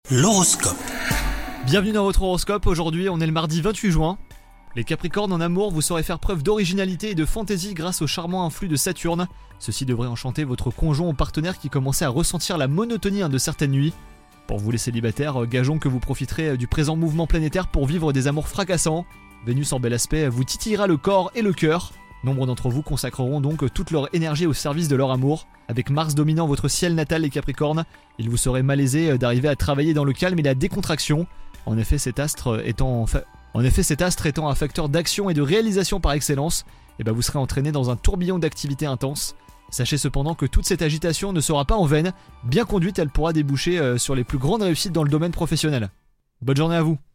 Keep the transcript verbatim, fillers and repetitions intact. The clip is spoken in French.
L'horoscope. Bienvenue dans votre horoscope, aujourd'hui on est le mardi vingt-huit juin. Les Capricornes, en amour, vous saurez faire preuve d'originalité et de fantaisie grâce au charmant influx de Saturne. Ceci devrait enchanter votre conjoint ou partenaire qui commençait à ressentir la monotonie hein, de certaines nuits. Pour vous les célibataires, gageons que vous profiterez du présent mouvement planétaire pour vivre des amours fracassants. Vénus en bel aspect vous titillera le corps et le cœur. Nombre d'entre vous consacreront donc toute leur énergie au service de leur amour. Avec Mars dominant votre ciel natal les Capricornes, il vous serait malaisé d'arriver à travailler dans le calme et la décontraction. En effet, cet astre étant, fa... en effet, cet astre étant un facteur d'action et de réalisation par excellence, et ben vous serez entraîné dans un tourbillon d'activités intenses. Sachez cependant que toute cette agitation ne sera pas en vaine. Bien conduite, elle pourra déboucher sur les plus grandes réussites dans le domaine professionnel. Bonne journée à vous.